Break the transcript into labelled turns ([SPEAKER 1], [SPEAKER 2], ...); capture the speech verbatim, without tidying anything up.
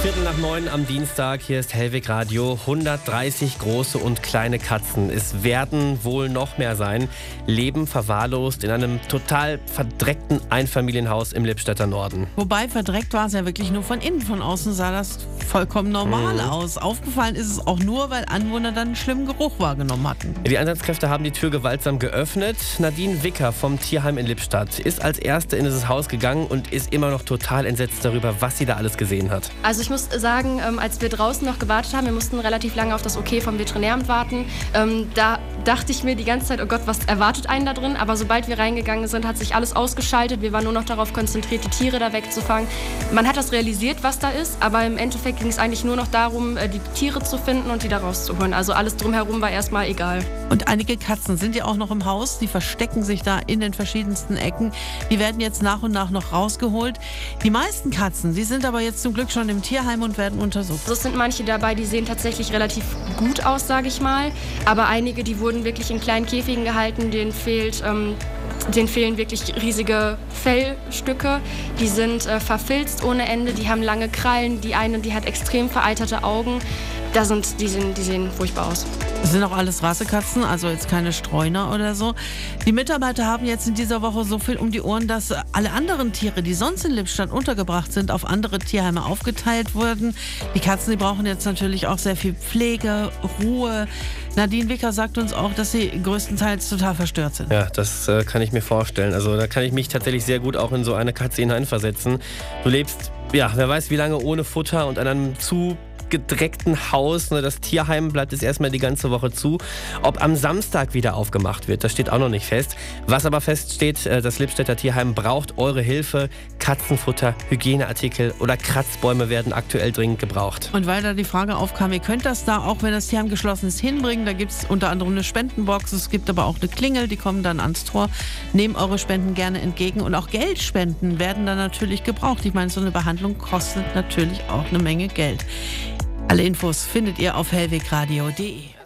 [SPEAKER 1] Viertel nach neun am Dienstag, hier ist Hellwig Radio. hundertdreißig große und kleine Katzen. Es werden wohl noch mehr sein. Leben verwahrlost in einem total verdreckten Einfamilienhaus im Lippstädter Norden.
[SPEAKER 2] Wobei verdreckt war es ja wirklich nur von innen. Von außen sah das vollkommen normal
[SPEAKER 1] Mhm.
[SPEAKER 2] aus. Aufgefallen ist es auch nur, weil Anwohner dann einen schlimmen Geruch wahrgenommen hatten.
[SPEAKER 1] Die Einsatzkräfte haben die Tür gewaltsam geöffnet. Nadine Wicker vom Tierheim in Lippstadt ist als Erste in dieses Haus gegangen und ist immer noch total entsetzt darüber, was sie da alles gesehen hat.
[SPEAKER 3] Also ich muss sagen, ähm, als wir draußen noch gewartet haben, wir mussten relativ lange auf das Okay vom Veterinäramt warten, ähm, da dachte ich mir die ganze Zeit, oh Gott, was erwartet einen da drin? Aber sobald wir reingegangen sind, hat sich alles ausgeschaltet. Wir waren nur noch darauf konzentriert, die Tiere da wegzufangen. Man hat das realisiert, was da ist, aber im Endeffekt ging es eigentlich nur noch darum, die Tiere zu finden und die da rauszuholen. Also alles drumherum war erstmal egal.
[SPEAKER 2] Und einige Katzen sind ja auch noch im Haus. Die verstecken sich da in den verschiedensten Ecken. Die werden jetzt nach und nach noch rausgeholt. Die meisten Katzen, die sind aber jetzt zum Glück schon im Tierheim und werden untersucht.
[SPEAKER 3] So sind manche dabei, die sehen tatsächlich relativ gut aus, sage ich mal. Aber einige, die wurden wirklich in kleinen Käfigen gehalten, denen fehlt... Ähm, Denen fehlen wirklich riesige Fellstücke. Die sind äh, verfilzt ohne Ende, die haben lange Krallen. Die eine, die hat extrem vereiterte Augen. Da sind, die, sind, die sehen furchtbar aus.
[SPEAKER 2] Das sind auch alles Rassekatzen, also jetzt keine Streuner oder so. Die Mitarbeiter haben jetzt in dieser Woche so viel um die Ohren, dass alle anderen Tiere, die sonst in Lippstadt untergebracht sind, auf andere Tierheime aufgeteilt wurden. Die Katzen, die brauchen jetzt natürlich auch sehr viel Pflege, Ruhe. Nadine Wicker sagt uns auch, dass sie größtenteils total verstört sind.
[SPEAKER 1] Ja, das äh, kann ich mir vorstellen. Also da kann ich mich tatsächlich sehr gut auch in so eine Katze hineinversetzen. Du lebst, ja, wer weiß wie lange ohne Futter und an einem zu gedreckten Haus. Das Tierheim bleibt jetzt erstmal die ganze Woche zu. Ob am Samstag wieder aufgemacht wird, das steht auch noch nicht fest. Was aber feststeht, das Lippstädter Tierheim braucht eure Hilfe. Katzenfutter, Hygieneartikel oder Kratzbäume werden aktuell dringend gebraucht.
[SPEAKER 2] Und weil da die Frage aufkam, ihr könnt das da, auch wenn das Tierheim geschlossen ist, hinbringen. Da gibt es unter anderem eine Spendenbox, es gibt aber auch eine Klingel, die kommen dann ans Tor. Nehmt eure Spenden gerne entgegen und auch Geldspenden werden dann natürlich gebraucht. Ich meine, so eine Behandlung kostet natürlich auch eine Menge Geld. Alle Infos findet ihr auf hellwegradio punkt de.